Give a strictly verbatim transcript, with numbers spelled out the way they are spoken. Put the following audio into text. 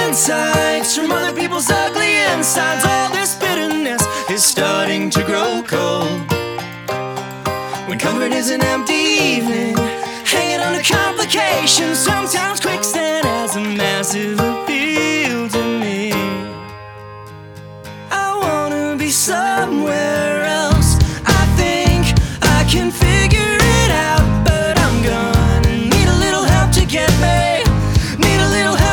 good sides from other people's ugly insides. All this bitterness is starting to grow cold when comfort is an empty evening, hanging under complications. Sometimes quicksand has a massive appeal to me. I wanna be somewhere else. I think I can figure